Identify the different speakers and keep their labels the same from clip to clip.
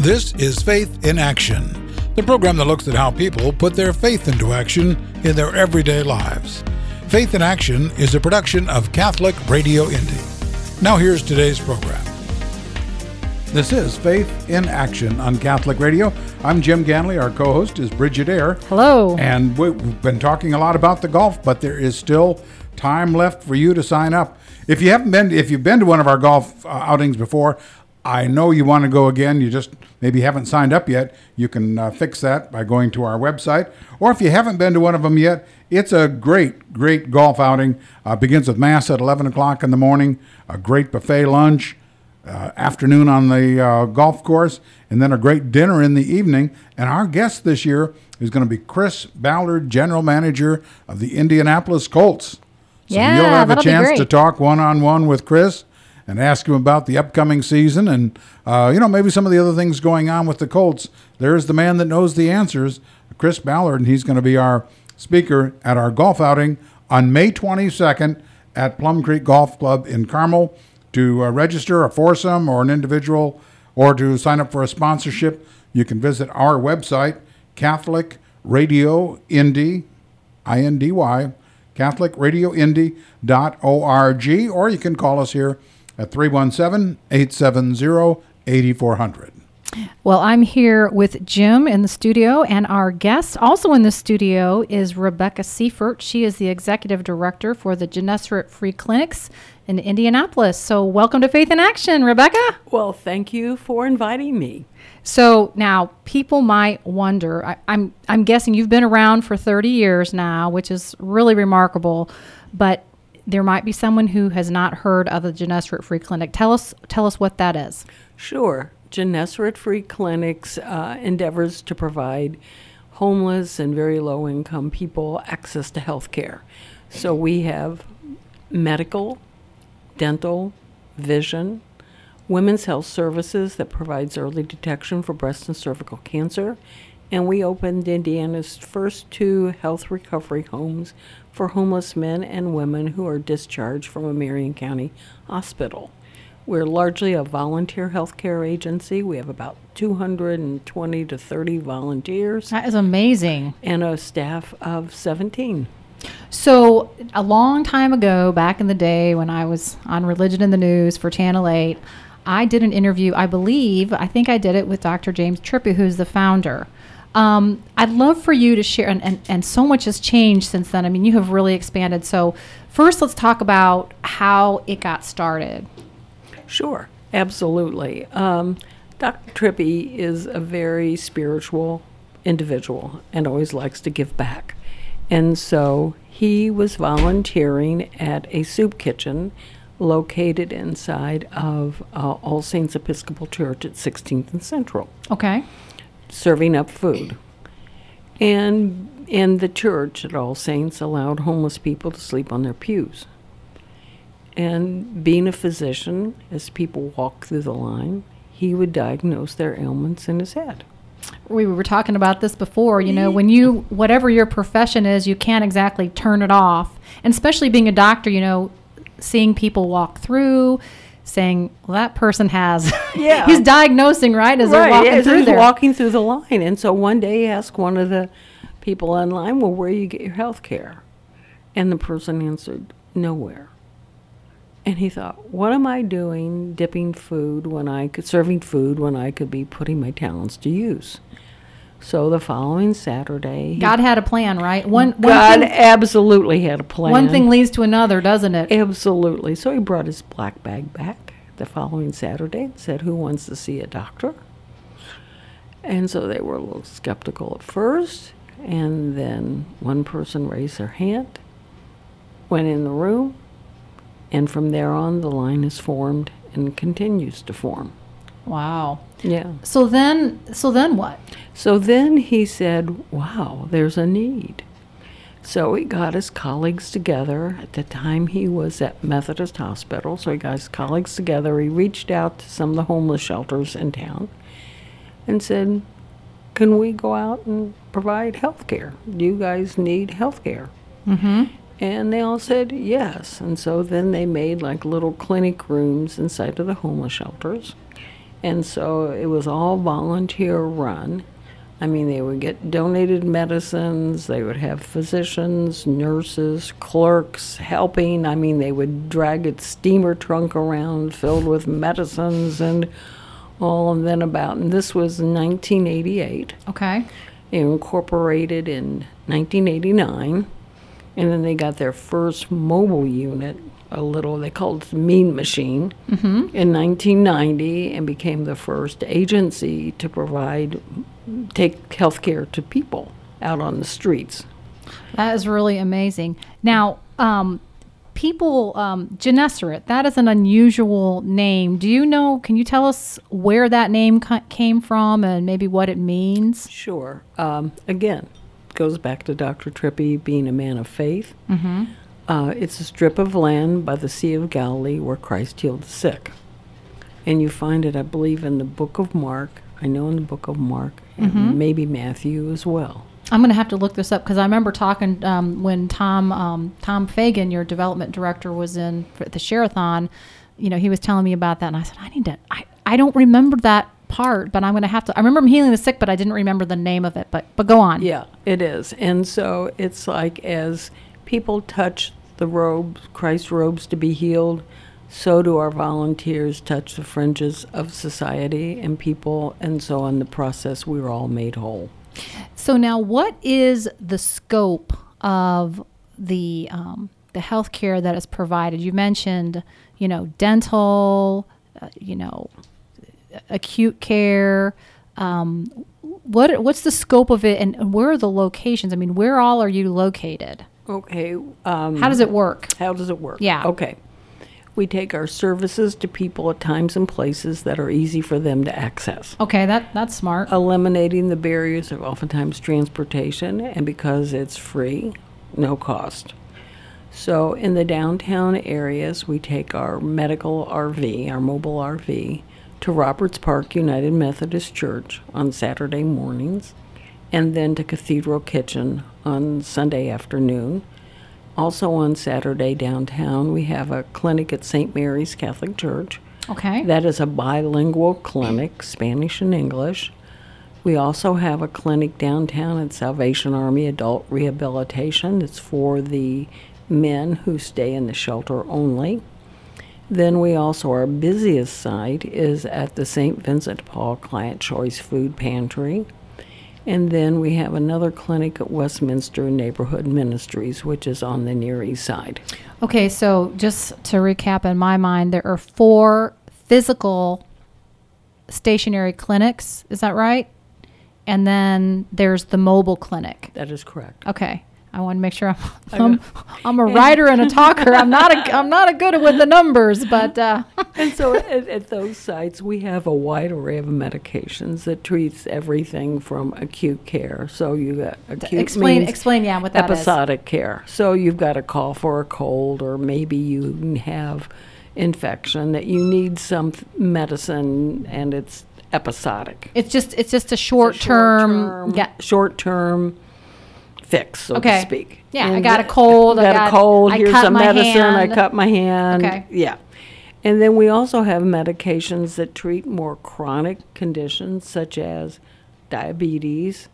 Speaker 1: This is Faith in Action, the program that looks at how people put their faith into action in their everyday lives. Faith in Action is a production of Catholic Radio Indy. Now here's today's program. This is Faith in Action on Catholic Radio. I'm Jim Ganley. Our co-host is Bridget Eyre.
Speaker 2: Hello.
Speaker 1: And we've been talking a lot about the golf, but there is still time left for you to sign up. If you've been to one of our golf outings before, I know you want to go again. You just maybe haven't signed up yet. You can fix that by going to our website. Or if you haven't been to one of them yet, it's a great golf outing. Begins with Mass at 11 o'clock in the morning, a great buffet lunch, afternoon on the golf course, and then a great dinner in the evening. And our guest this year is going to be Chris Ballard, General Manager of the Indianapolis Colts. So you'll have a chance to talk one-on-one with Chris and ask him about the upcoming season and, maybe some of the other things going on with the Colts. There's the man that knows the answers, Chris Ballard, and he's going to be our speaker at our golf outing on May 22nd at Plum Creek Golf Club in Carmel. To register a foursome or an individual or to sign up for a sponsorship, you can visit our website, Catholic Radio Indy, I-N-D-Y, CatholicRadioIndy.org, or you can call us here at 317-870-8400.
Speaker 2: Well, I'm here with Jim in the studio, and our guest also in the studio is Rebecca Seifert. She is the Executive Director for the Gennesaret Free Clinics in Indianapolis. So welcome to Faith in Action, Rebecca.
Speaker 3: Well, thank you for inviting me.
Speaker 2: So now people might wonder, I'm guessing you've been around for 30 years now, which is really remarkable, but there might be someone who has not heard of the Gennesaret Free Clinic. Tell us what that is.
Speaker 3: Sure. Gennesaret Free Clinics endeavors to provide homeless and very low-income people access to health care. So we have medical, dental, vision, women's health services that provides early detection for breast and cervical cancer, and we opened Indiana's first 2 health recovery homes for homeless men and women who are discharged from a Marion County hospital. We're largely a volunteer healthcare agency. We have about 220 to 30 volunteers.
Speaker 2: That is amazing.
Speaker 3: And a staff of 17.
Speaker 2: So a long time ago, back in the day when I was on Religion in the News for Channel 8, I did an interview, I think I did it with Dr. James Trippi, who's the founder. I'd love for you to share, and so much has changed since then. I mean, you have really expanded. So first, let's talk about how it got started.
Speaker 3: Sure, absolutely. Dr. Trippi is a very spiritual individual and always likes to give back. And so he was volunteering at a soup kitchen located inside of All Saints Episcopal Church at 16th and Central.
Speaker 2: Okay.
Speaker 3: Serving up food. And the church at All Saints allowed homeless people to sleep on their pews. And being a physician, as people walk through the line, he would diagnose their ailments in his head.
Speaker 2: We were talking about this before, when whatever your profession is, you can't exactly turn it off. And especially being a doctor, seeing people walk through, saying, well, that person has, he's diagnosing, right, as they're walking through there.
Speaker 3: Walking through the line. And so one day he asked one of the people in line, well, where do you get your health care? And the person answered, nowhere. And he thought, what am I doing serving food when I could be putting my talents to use? So the following Saturday...
Speaker 2: God had a plan, right?
Speaker 3: God absolutely had a plan.
Speaker 2: One thing leads to another, doesn't it?
Speaker 3: Absolutely. So he brought his black bag back the following Saturday and said, who wants to see a doctor? And so they were a little skeptical at first. And then one person raised their hand, went in the room, and from there on, the line is formed and continues to form.
Speaker 2: Wow.
Speaker 3: Yeah.
Speaker 2: So then what?
Speaker 3: So then he said, wow, there's a need. So he got his colleagues together. At the time, he was at Methodist Hospital, so he got his colleagues together. He reached out to some of the homeless shelters in town and said, can we go out and provide health care? Do you guys need health care?
Speaker 2: Mm-hmm.
Speaker 3: And they all said yes. And so then they made like little clinic rooms inside of the homeless shelters. And so it was all volunteer run. I mean, they would get donated medicines, they would have physicians, nurses, clerks helping. I mean, they would drag a steamer trunk around filled with medicines and all of them about. And this was 1988.
Speaker 2: Okay.
Speaker 3: They incorporated in 1989. And then they got their first mobile unit, they called it the Mean Machine, in 1990, and became the first agency to take health care to people out on the streets.
Speaker 2: That is really amazing. Now, Gennesaret, that is an unusual name. Do you know, can you tell us where that name came from and maybe what it means?
Speaker 3: Sure. Again, goes back to Dr. Trippi being a man of faith. It's a strip of land by the Sea of Galilee where Christ healed the sick. And you find it, I believe, in the book of Mark. I know in the book of Mark, and maybe Matthew as well.
Speaker 2: I'm going to have to look this up because I remember talking when Tom Fagan, your development director, was in for the Share-a-thon. You know, he was telling me about that, and I said, I don't remember that part, but I'm going to have to. I remember him healing the sick, but I didn't remember the name of it. But go on.
Speaker 3: Yeah, it is. And so it's like as people touch the robes, Christ's robes to be healed, so do our volunteers touch the fringes of society and people, and so in the process, we're all made whole.
Speaker 2: So now, what is the scope of the health care that is provided? You mentioned, dental, acute care. What's the scope of it, and where are the locations? I mean, where all are you located?
Speaker 3: Okay.
Speaker 2: How does it work?
Speaker 3: How does it work?
Speaker 2: Yeah.
Speaker 3: Okay. We take our services to people at times and places that are easy for them to access.
Speaker 2: Okay, that's smart.
Speaker 3: Eliminating the barriers of oftentimes transportation, and because it's free, no cost. So in the downtown areas, we take our medical RV, our mobile RV, to Roberts Park United Methodist Church on Saturday mornings, and then to Cathedral Kitchen on Sunday afternoon. Also on Saturday downtown, we have a clinic at St. Mary's Catholic Church.
Speaker 2: Okay.
Speaker 3: That is a bilingual clinic, Spanish and English. We also have a clinic downtown at Salvation Army Adult Rehabilitation. It's for the men who stay in the shelter only. Then we also, our busiest site is at the St. Vincent de Paul Client Choice Food Pantry. And then we have another clinic at Westminster Neighborhood Ministries, which is on the Near East Side.
Speaker 2: Okay, so just to recap in my mind, there are 4 physical stationary clinics. Is that right? And then there's the mobile clinic.
Speaker 3: That is correct.
Speaker 2: Okay. I want to make sure I'm a writer and a talker. I'm not a good with the numbers, but
Speaker 3: and so at those sites we have a wide array of medications that treats everything from acute care. So you got acute
Speaker 2: explain what that
Speaker 3: episodic care. So you've got a call for a cold, or maybe you have infection that you need some medicine, and it's episodic.
Speaker 2: It's just a short term
Speaker 3: fix, so to speak.
Speaker 2: Yeah, and I got a cold.
Speaker 3: Got a cold. Here's some medicine.
Speaker 2: Hand.
Speaker 3: I cut my hand.
Speaker 2: Okay.
Speaker 3: Yeah. And then we also have medications that treat more chronic conditions such as diabetes,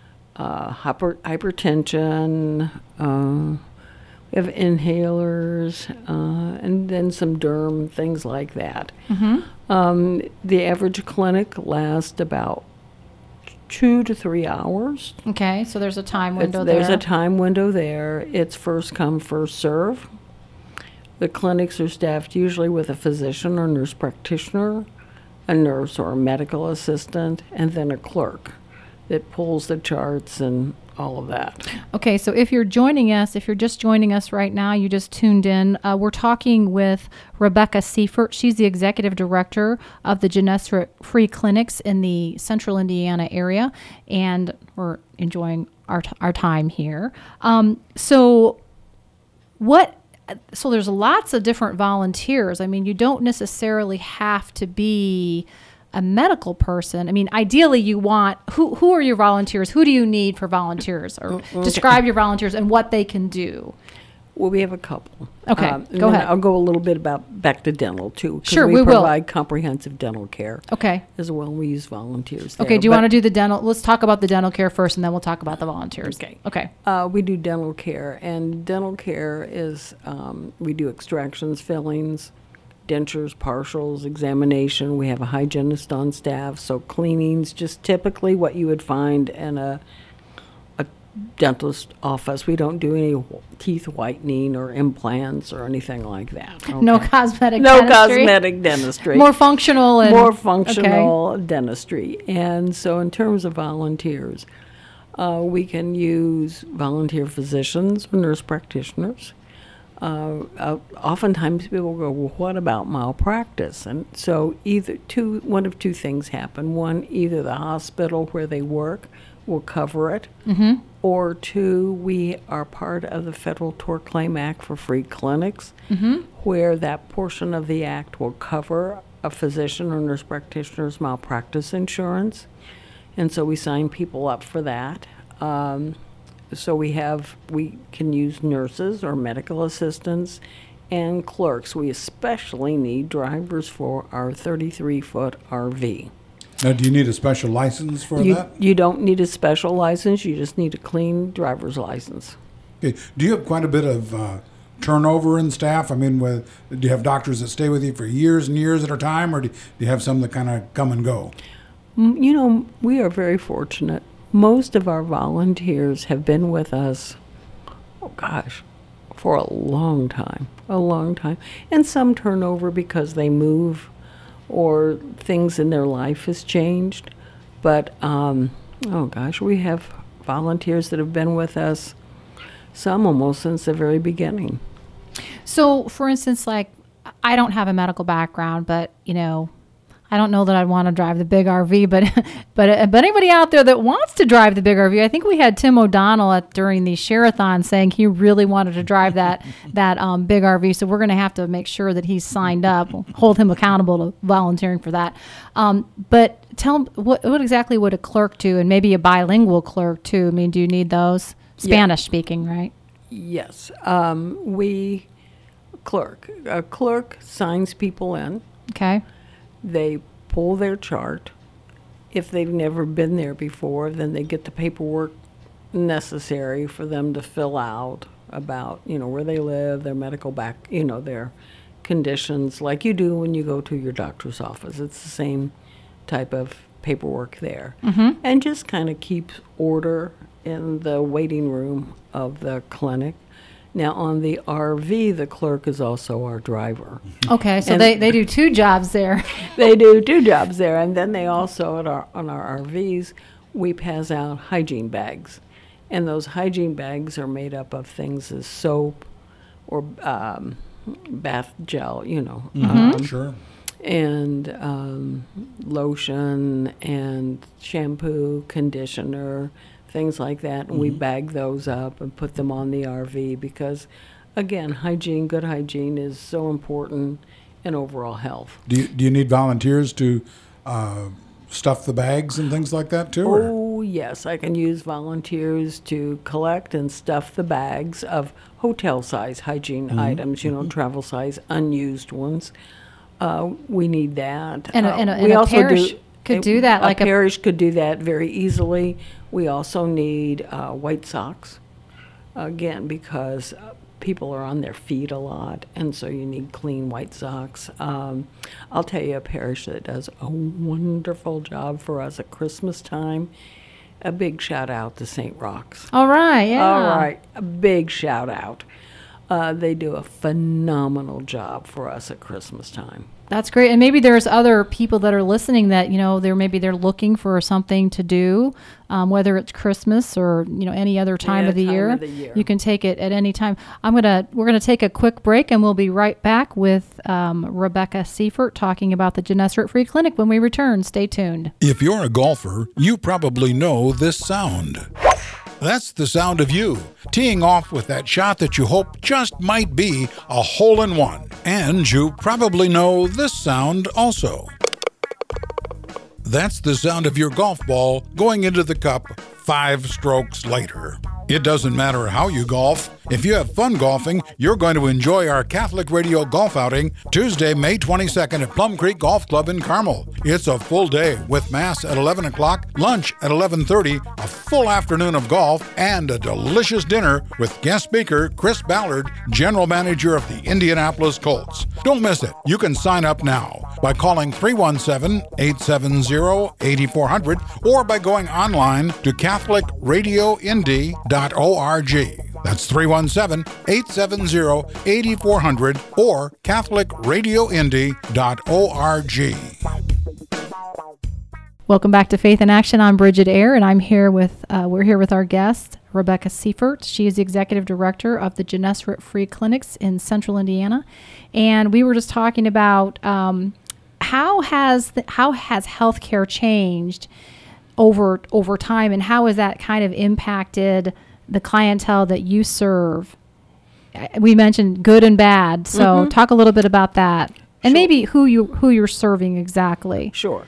Speaker 3: hypertension. We have inhalers, and then some derm, things like that. Mm-hmm. The average clinic lasts about 2 to 3 hours.
Speaker 2: Okay, so there's a time window there.
Speaker 3: There's a time window there. It's first come, first serve. The clinics are staffed usually with a physician or nurse practitioner, a nurse or a medical assistant, and then a clerk that pulls the charts and all of that.
Speaker 2: Okay, so if you're just joining us right now, you just tuned in, we're talking with Rebecca Seifert. She's the executive director of the Gennesaret Free Clinics in the central Indiana area, and we're enjoying our time here. So there's lots of different volunteers. I mean, you don't necessarily have to be a medical person. I mean, ideally you want, who are your volunteers? Who do you need for volunteers? Or describe your volunteers and what they can do.
Speaker 3: Well, we have a couple.
Speaker 2: Okay,
Speaker 3: and
Speaker 2: go
Speaker 3: then
Speaker 2: ahead.
Speaker 3: I'll go a little bit back to dental, too. 'cause
Speaker 2: Sure, we will.
Speaker 3: provide comprehensive dental care
Speaker 2: Okay.
Speaker 3: as well. We use volunteers there.
Speaker 2: Okay, do you
Speaker 3: But,
Speaker 2: want to do the dental? Let's talk about the dental care first, and then we'll talk about the volunteers.
Speaker 3: Okay.
Speaker 2: Okay.
Speaker 3: We do dental care, and dental care is, we do extractions, fillings, dentures, partials, examination. We have a hygienist on staff, so cleanings, just typically what you would find in a dentist office. We don't do any teeth whitening or implants or anything like that.
Speaker 2: No
Speaker 3: okay?
Speaker 2: cosmetic
Speaker 3: No
Speaker 2: dentistry?
Speaker 3: cosmetic dentistry.
Speaker 2: More functional and
Speaker 3: More functional dentistry. And so in terms of volunteers, we can use volunteer physicians or nurse practitioners. Oftentimes people go, well, what about malpractice? And so one of two things happen. One, either the hospital where they work will cover it, or two, we are part of the Federal Tort Claim Act for free clinics, where that portion of the act will cover a physician or nurse practitioner's malpractice insurance. And so we sign people up for that. So we can use nurses or medical assistants and clerks. We especially need drivers for our 33-foot RV.
Speaker 1: Now, do you need a special license for that?
Speaker 3: You don't need a special license. You just need a clean driver's license.
Speaker 1: Okay. Do you have quite a bit of turnover in staff? I mean, do you have doctors that stay with you for years and years at a time, or do you have some that kind of come and go?
Speaker 3: You know, we are very fortunate. Most of our volunteers have been with us, for a long time. And some turnover because they move or things in their life has changed. But, we have volunteers that have been with us, some almost since the very beginning.
Speaker 2: So, for instance, like, I don't have a medical background, but, I don't know that I'd want to drive the big RV, but anybody out there that wants to drive the big RV, I think we had Tim O'Donnell during the Share-a-thon saying he really wanted to drive that big RV. So we're going to have to make sure that he's signed up, hold him accountable to volunteering for that. But tell him what exactly would a clerk do, and maybe a bilingual clerk too. I mean, do you need those? Spanish speaking, right?
Speaker 3: Yes, a clerk signs people in.
Speaker 2: Okay.
Speaker 3: They pull their chart. If they've never been there before, then they get the paperwork necessary for them to fill out about, where they live, their medical their conditions, like you do when you go to your doctor's office. It's the same type of paperwork there. And just kind of keeps order in the waiting room of the clinic. Now, on the RV, the clerk is also our driver.
Speaker 2: Okay, so they do two jobs there.
Speaker 3: They do two jobs there. And then they also, on our RVs, we pass out hygiene bags. And those hygiene bags are made up of things as soap or bath gel,
Speaker 1: Sure.
Speaker 3: and lotion and shampoo, conditioner, things like that, and we bag those up and put them on the RV because, again, good hygiene is so important in overall health.
Speaker 1: Do you need volunteers to stuff the bags and things like that too?
Speaker 3: Oh, yes, I can use volunteers to collect and stuff the bags of hotel-size hygiene items, travel-size, unused ones. We need that.
Speaker 2: And a parish could do that.
Speaker 3: A parish could do that very easily. We also need white socks, again, because people are on their feet a lot, and so you need clean white socks. I'll tell you a parish that does a wonderful job for us at Christmas time. A big shout out to St. Roch's.
Speaker 2: All right, yeah.
Speaker 3: All right, a big shout out. They do a phenomenal job for us at Christmas time.
Speaker 2: That's great. And maybe there's other people that are listening that, they're looking for something to do, whether it's Christmas or, any other time of the year. You can take it at any time. We're going to take a quick break, and we'll be right back with Rebecca Seifert talking about the Gennesaret Free Clinic when we return. Stay tuned.
Speaker 4: If you're a golfer, you probably know this sound. That's the sound of you, teeing off with that shot that you hope just might be a hole-in-one. And you probably know this sound also. That's the sound of your golf ball going into the cup 5 strokes later. It doesn't matter how you golf. If you have fun golfing, you're going to enjoy our Catholic Radio golf outing Tuesday, May 22nd at Plum Creek Golf Club in Carmel. It's a full day with Mass at 11 o'clock, lunch at 11:30, a full afternoon of golf, and a delicious dinner with guest speaker Chris Ballard, General Manager of the Indianapolis Colts. Don't miss it. You can sign up now by calling 317-870-8400 or by going online to CatholicRadioIndy.org. That's 317-870-8400 or CatholicRadioIndy.org.
Speaker 2: Welcome back to Faith in Action. I'm Bridget Eyre, and we're here with our guest, Rebecca Seifert. She is the executive director of the Gennesaret Free Clinics in Central Indiana, and we were just talking about how has healthcare changed over time, and how has that kind of impacted the clientele that you serve? We mentioned good and bad, so talk a little bit about that, and maybe who you're serving exactly.
Speaker 3: Sure.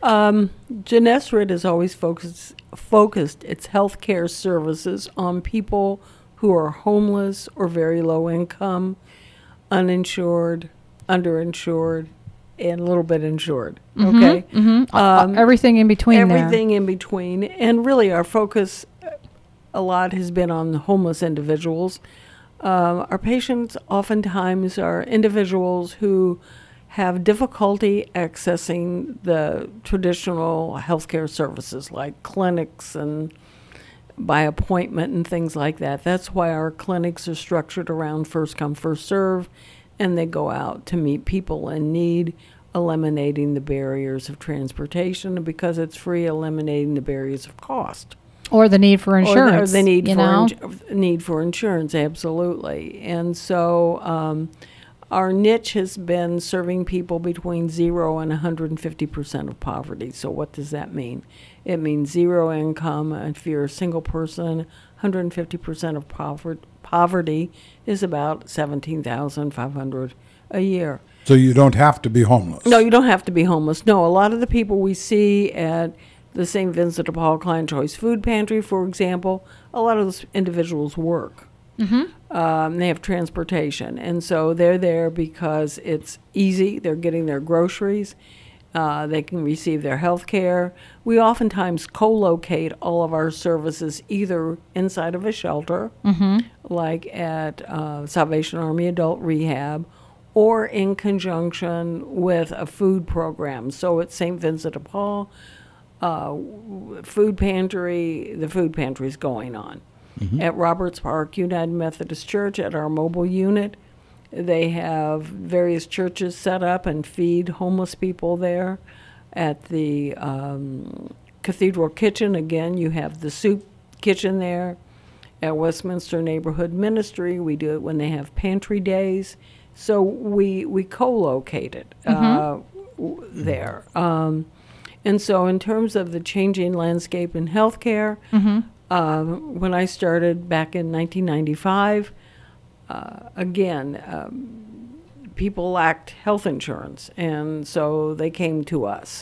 Speaker 3: Gennesaret has always focused its healthcare services on people who are homeless or very low income, uninsured, underinsured, and a little bit insured. Okay,
Speaker 2: Everything in between.
Speaker 3: Everything in between, and really our focus a lot has been on homeless individuals. Our patients oftentimes are individuals who have difficulty accessing the traditional healthcare services like clinics and by appointment and things like that. That's why our clinics are structured around first come, first serve, and they go out to meet people in need, eliminating the barriers of transportation, and because it's free, eliminating the barriers of cost.
Speaker 2: Or the need for insurance.
Speaker 3: Or the need for insurance, absolutely. And so our niche has been serving people between 0 and 150% of poverty. So what does that mean? It means zero income. If you're a single person, 150% of poverty is about $17,500 a year.
Speaker 1: So you don't have to be homeless.
Speaker 3: No, you don't have to be homeless. No, a lot of the people we see at the St. Vincent de Paul Client Choice Food Pantry, for example, a lot of those individuals work. They have transportation, and so they're there because it's easy. They're getting their groceries. They can receive their health care. We oftentimes co-locate all of our services either inside of a shelter, like at Salvation Army Adult Rehab, or in conjunction with a food program. So at St. Vincent de Paul Food Pantry, the food pantry is going on. At Roberts Park United Methodist Church, at our mobile unit, they have various churches set up and feed homeless people there. At the Cathedral Kitchen, again, you have the soup kitchen there. At Westminster Neighborhood Ministry, we do it when they have pantry days. So we co-locate it there. And so in terms of the changing landscape in healthcare, when I started back in 1995, people lacked health insurance, and so they came to us,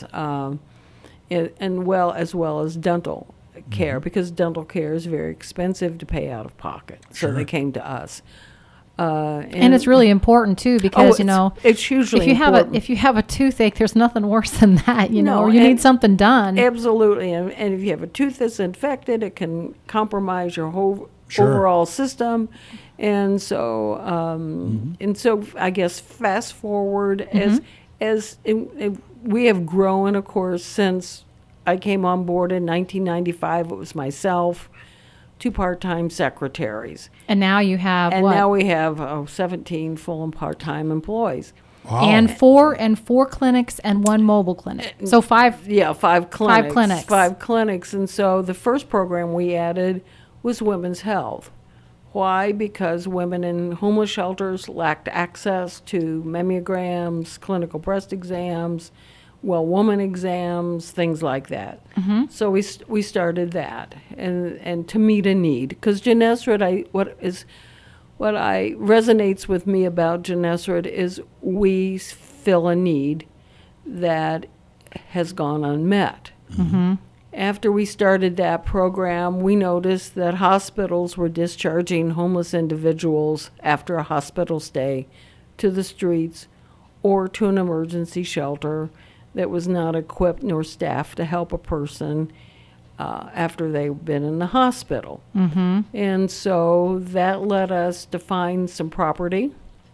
Speaker 3: as well as dental care, because dental care is very expensive to pay out of pocket. So they came to us.
Speaker 2: And it's really important too, because
Speaker 3: it's hugely important.
Speaker 2: If you have a toothache, there's nothing worse than that, or you need something done.
Speaker 3: Absolutely, and if you have a tooth that's infected, it can compromise your whole overall system. And so, I guess fast forward as we have grown, of course, since I came on board in 1995. It was myself, 2 part-time secretaries.
Speaker 2: And now you have
Speaker 3: now we have 17 full and part-time employees.
Speaker 1: Wow.
Speaker 2: And four clinics and 1 mobile clinic. So 5.
Speaker 3: Yeah, 5 clinics.
Speaker 2: 5 clinics.
Speaker 3: 5 clinics. And so the first program we added was women's health. Why? Because women in homeless shelters lacked access to mammograms, clinical breast exams, woman exams, things like that. So we started that, and to meet a need, because Gennesaret, what resonates with me about Gennesaret is we fill a need that has gone unmet. After we started that program, we noticed that hospitals were discharging homeless individuals after a hospital stay to the streets or to an emergency shelter that was not equipped nor staffed to help a person after they've been in the hospital. And so that led us to find some property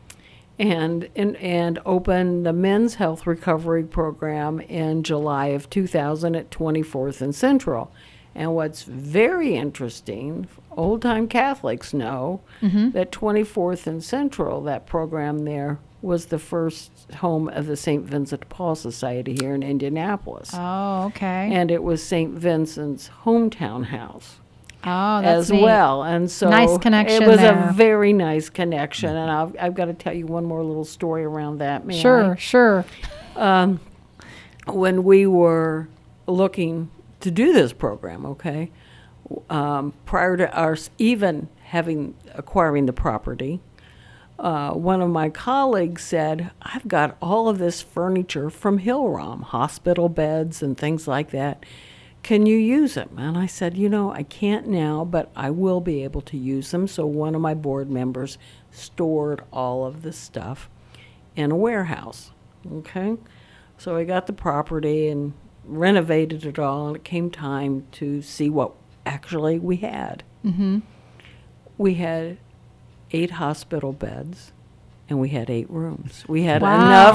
Speaker 3: and open the Men's Health Recovery Program in July of 2000 at 24th and Central. And what's very interesting, old-time Catholics know that 24th and Central, that program there, was the first home of the St. Vincent de Paul Society here in Indianapolis.
Speaker 2: Oh, okay.
Speaker 3: And it was St. Vincent's hometown house.
Speaker 2: Oh, that's
Speaker 3: as
Speaker 2: neat.
Speaker 3: well. And so
Speaker 2: Nice connection
Speaker 3: it was
Speaker 2: there.
Speaker 3: a very nice connection. And I've got to tell you one more little story around that. May
Speaker 2: Sure,
Speaker 3: I?
Speaker 2: sure.
Speaker 3: When we were looking to do this program, prior to our even acquiring the property, one of my colleagues said, I've got all of this furniture from Hillrom, hospital beds and things like that. Can you use them? And I said, I can't now, but I will be able to use them. So one of my board members stored all of this stuff in a warehouse. Okay? So I got the property and renovated it all, and it came time to see what actually we had. We had 8 hospital beds, and we had 8 rooms. We had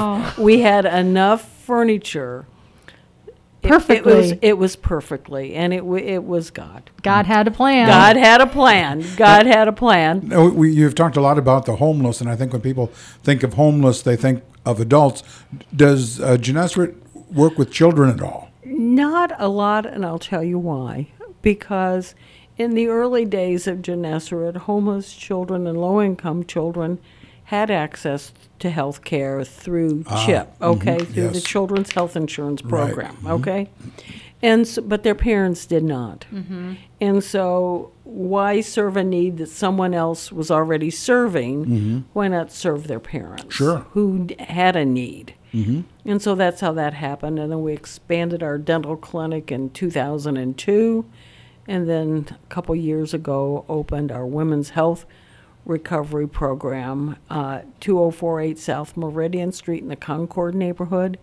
Speaker 3: enough furniture.
Speaker 2: Perfectly.
Speaker 3: It was perfectly, and it was God.
Speaker 2: God had a plan.
Speaker 3: God had a plan. God had a plan.
Speaker 1: No, you've talked a lot about the homeless, and I think when people think of homeless, they think of adults. Does Gennesaret work with children at all?
Speaker 3: Not a lot, and I'll tell you why. Because in the early days of Gennesaret, homeless children and low-income children had access to health care through CHIP, through the Children's Health Insurance Program, And so, but their parents did not. And so why serve a need that someone else was already serving? Why not serve their parents who had a need? And so that's how that happened. And then we expanded our dental clinic in 2002. And then a couple years ago opened our Women's Health Recovery Program, 2048 South Meridian Street in the Concord neighborhood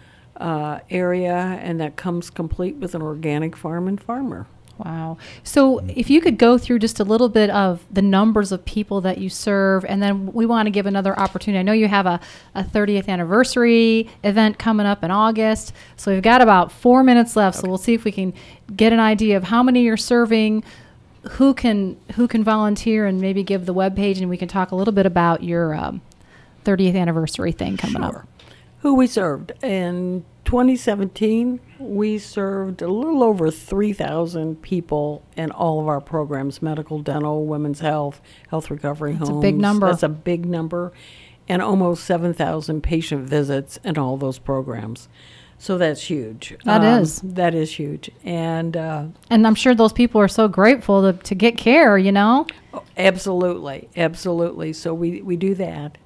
Speaker 3: area, and that comes complete with an organic farm and farmer.
Speaker 2: Wow. So if you could go through just a little bit of the numbers of people that you serve, and then we want to give another opportunity. I know you have a 30th anniversary event coming up in August, so we've got about 4 minutes left, so we'll see if we can get an idea of how many you're serving, who can volunteer, and maybe give the webpage, and we can talk a little bit about your 30th anniversary thing coming up.
Speaker 3: Who we served. In 2017, we served a little over 3,000 people in all of our programs, medical, dental, women's health, health recovery homes.
Speaker 2: That's a big number.
Speaker 3: That's a big number. And almost 7,000 patient visits in all those programs. So that's huge.
Speaker 2: That is.
Speaker 3: That is huge. And
Speaker 2: I'm sure those people are so grateful to get care,
Speaker 3: Absolutely. Absolutely. So we do that.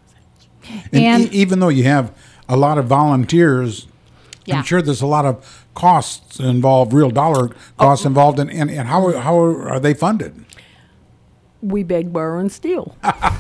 Speaker 1: And even though you have a lot of volunteers, I'm sure there's a lot of costs involved, real dollar costs involved, and how are they funded?
Speaker 3: We beg, borrow, and steal.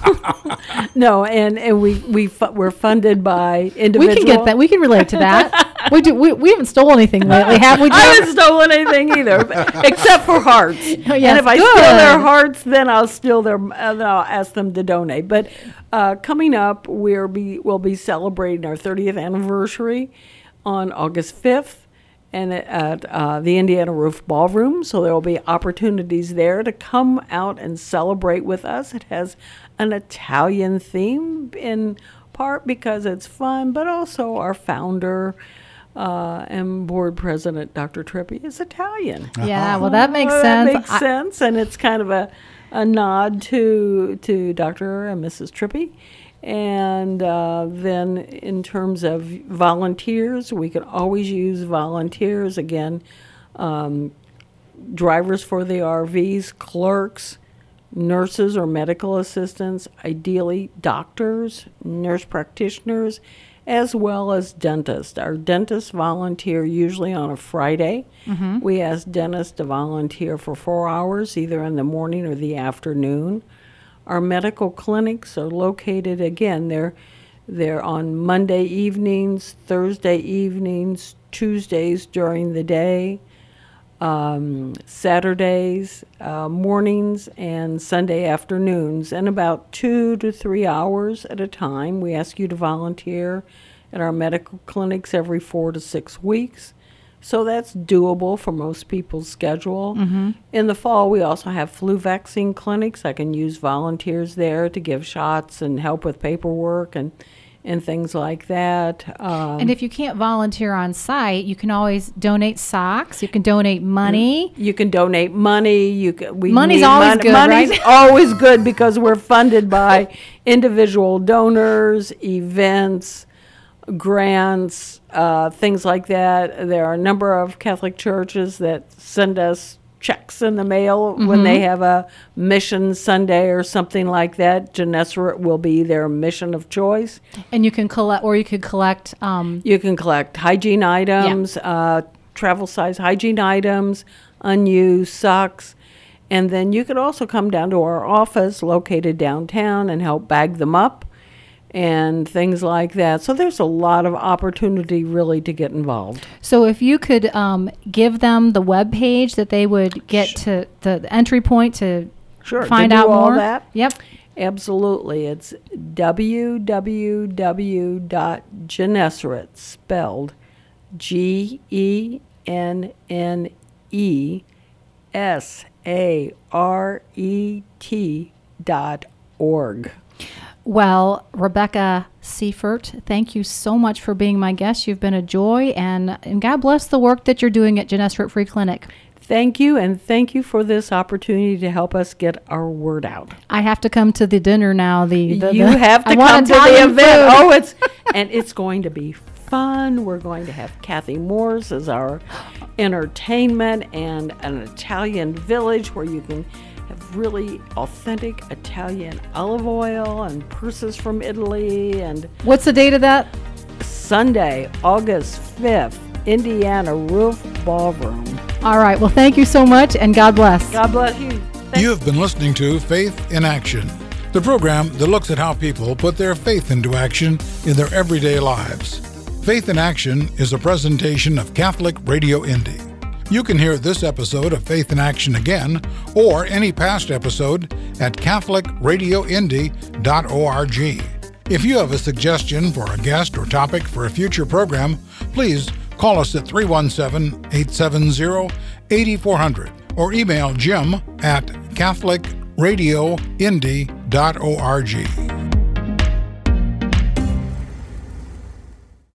Speaker 3: No, and we're funded by individual.
Speaker 2: We can get that. We can relate to that. We haven't stolen anything lately, have we?
Speaker 3: I haven't stolen anything either, except for hearts.
Speaker 2: Oh, yes,
Speaker 3: and if I steal their hearts, then I'll steal their. Then I'll ask them to donate. But coming up, we'll be celebrating our 30th anniversary on August 5th. And at the Indiana Roof Ballroom, so there will be opportunities there to come out and celebrate with us. It has an Italian theme in part because it's fun, but also our founder and board president, Dr. Trippi, is Italian.
Speaker 2: Yeah, well, that makes sense.
Speaker 3: That makes sense, and it's kind of a nod to Dr. and Mrs. Trippi. And then in terms of volunteers, we can always use volunteers. Again, drivers for the RVs, clerks, nurses or medical assistants, ideally doctors, nurse practitioners, as well as dentists. Our dentists volunteer usually on a Friday. We ask dentists to volunteer for 4 hours, either in the morning or the afternoon. Our medical clinics are located, again, they're on Monday evenings, Thursday evenings, Tuesdays during the day, Saturdays mornings, and Sunday afternoons, and about 2 to 3 hours at a time. We ask you to volunteer at our medical clinics every 4 to 6 weeks. So that's doable for most people's schedule. In the fall, we also have flu vaccine clinics. I can use volunteers there to give shots and help with paperwork and things like that.
Speaker 2: And if you can't volunteer on site, you can always donate socks. You can donate money.
Speaker 3: You can donate money.
Speaker 2: Money's always good,
Speaker 3: Money's
Speaker 2: right?
Speaker 3: always good because we're funded by individual donors, events, grants, things like that. There are a number of Catholic churches that send us checks in the mail when they have a mission Sunday or something like that. Gennesaret will be their mission of choice.
Speaker 2: And you can collect, or you could collect.
Speaker 3: You can collect hygiene items, travel size hygiene items, unused socks. And then you could also come down to our office located downtown and help bag them up and things like that. So there's a lot of opportunity really to get involved.
Speaker 2: So if you could give them the web page that they would get to the entry point to find
Speaker 3: to do
Speaker 2: out
Speaker 3: all
Speaker 2: more.
Speaker 3: That?
Speaker 2: Yep.
Speaker 3: Absolutely. It's www.Gennesaret, spelled GENNESARET.org.
Speaker 2: Well, Rebecca Seifert, thank you so much for being my guest. You've been a joy, and God bless the work that you're doing at Gennesaret Free Clinic.
Speaker 3: Thank you, and thank you for this opportunity to help us get our word out.
Speaker 2: I have to come to the dinner now.
Speaker 3: You have to come to the event. It's going to be fun. We're going to have Kathy Moore's as our entertainment, and an Italian village where you can have really authentic Italian olive oil and purses from Italy. And
Speaker 2: what's the date of that?
Speaker 3: Sunday, August 5th, Indiana Roof Ballroom.
Speaker 2: All right. Well, thank you so much, and God bless.
Speaker 3: God bless you.
Speaker 4: You have been listening to Faith in Action, the program that looks at how people put their faith into action in their everyday lives. Faith in Action is a presentation of Catholic Radio Indy. You can hear this episode of Faith in Action again, or any past episode, at CatholicRadioIndy.org. If you have a suggestion for a guest or topic for a future program, please call us at 317-870-8400 or email Jim at CatholicRadioIndy.org.